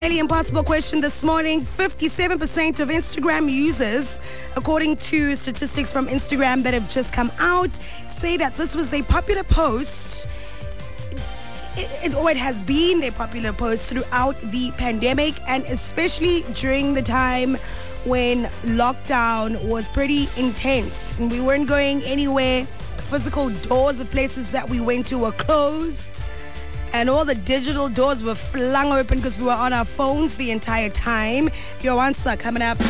Daily Impossible question this morning. 57% of Instagram users, according to statistics from Instagram that have just come out, say that this was their popular post. It has been their popular post throughout the pandemic, and especially during the time when lockdown was pretty intense and we weren't going anywhere. The physical doors of places that we went to were closed, and all the digital doors were flung open because we were on our phones the entire time. Your answer coming up.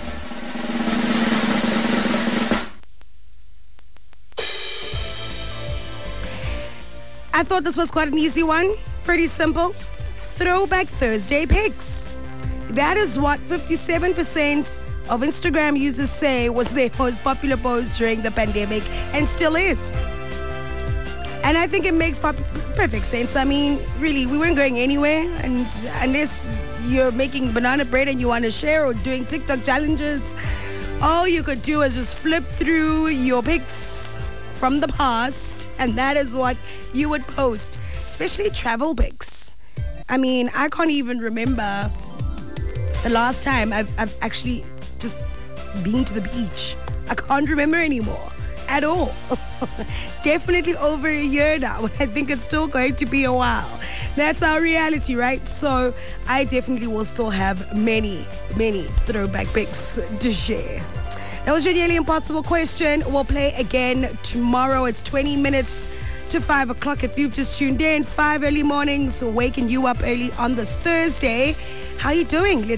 I thought this was quite an easy one. Pretty simple. Throwback Thursday pics. That is what 57% of Instagram users say was their most popular post during the pandemic, and still is. And I think it makes perfect sense. I mean, really, we weren't going anywhere, and unless you're making banana bread and you want to share or doing TikTok challenges, all you could do is just flip through your pics from the past, and that is what you would post, especially travel pics. I mean, I can't even remember the last time I've actually just been to the beach. I can't remember anymore at all. Definitely over a year now. I think it's still going to be a while. That's our reality, right? So I definitely will still have many throwback pics to share. That was your Daily Impossible question. We'll play again tomorrow. It's 20 minutes to 5 o'clock if you've just tuned in. 5 early mornings, waking you up early on this Thursday. How you doing?